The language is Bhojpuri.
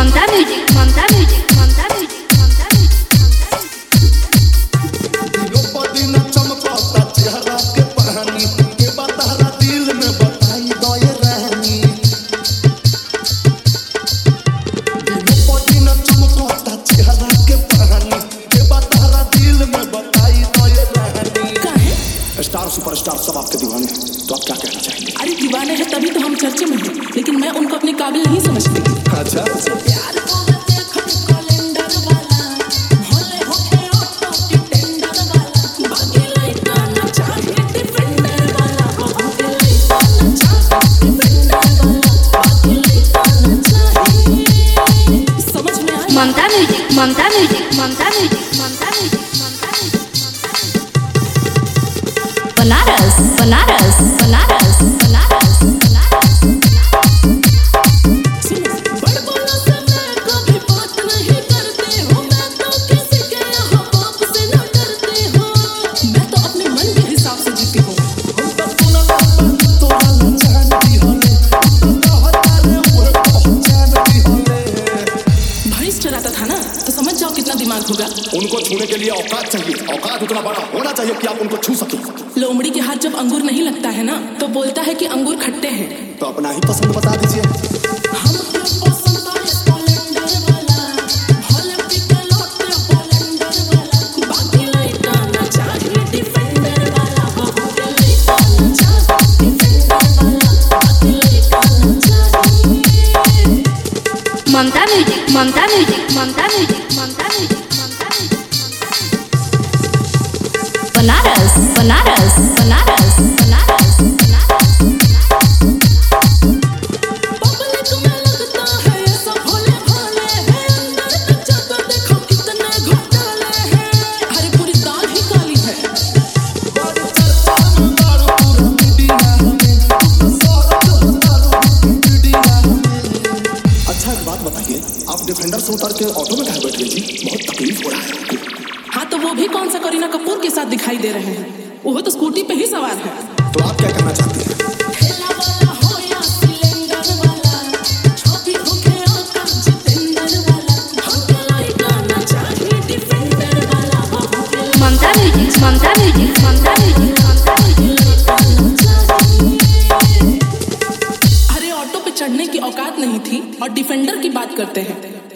ममता music Mamta music Mamta music Mamta music चमकता चेहरा के पहनी के बतहरा दिल में बताई दो ये रहनी दिन चमकता चेहरा के पहनी के बतहरा दिल में बताई दो ये रहनी। स्टार सुपरस्टार सब आपके दीवाने हैं, तो आप क्या कहना चाहेंगे? अरे दीवाने हैं तभी तो हम चर्चे में हैं, लेकिन मैं उनको अपने काबिल नहीं समझती। अच्छा प्यार को देखो कैलेंडर वाला भोले होके ऑटो की टेंडर वाला बाकी लइका ना चाहे डिफेंडर वाला बाकी लइका ना चाहे डिफेंडर वाला बाकी लइका ना चाहे। समझ में आया? Mamta music Mamta music Mamta music Mamta music Mamta music Banaras Banaras Banaras Banaras Banaras. बड़ बोलो से मैं कभी बात नहीं करती हूँ, मैं तो किसी के यहाँ बाप से न डरती हूँ, मैं तो अपने मन के हिसाब से जीती हूँ। हम तो सुनला तो वाला जानती होले तो कहता रे वो पहचानती होले। भैंस चराता था ना, तो समझ जाओ कितना दिमाग होगा। उनको छूने के लिए औकात चाहिए, औकात उतना बड़ा होना चाहिए कि आप उनको छू सकें। लोमड़ी के हाथ जब अंगूर नहीं लगता है ना, तो बोलता है कि अंगूर खट्टे हैं। तो अपना ही पसंद बता दीजिए। हमके पसंद है कैलेंडर वाला भोले पीके लौटे कैलेंडर वाला बाकी लइका ना चाहे डिफेंडर वाला बाकी लइका ना चाहे डिफेंडर वाला बाकी लइका ना चाहे। Mamta music Mamta music Mamta music Mamta music Mamta music Banaras Banaras Banaras Banaras Banaras. Public में लगता है ये सब भोले भाले हैं, अंदर तक जाकर देखो कितने घोटाले हैं। अरे पूरी दाल ही काली है। बड़ी चर्चा में दारू पूरा मीडिया में, तो शहरत दारू मीडिया में। अच्छा एक बात बताइए, आप डिफेंडर से उतर के ऑटो में काहे बैठ गए जी? बहुत तकलीफ हो रहा है आपको। हाँ तो वो भी कौन सा करीना कपूर के साथ दिखाई दे रहे हैं, वो तो स्कूटी पे ही सवार है। तो आप क्या करना चाहते हैं? ठेला वाला हो या सिलेंडर वाला छोटी होके आका जितेंद्र वाला हमके लइका ना चाहे डिफेंडर वाला बाकी Mamta music Mamta music Mamta music Mamta music. लइका ना चाहे। अरे ऑटो पे चढ़ने की औकात नहीं थी और डिफेंडर की बात करते हैं।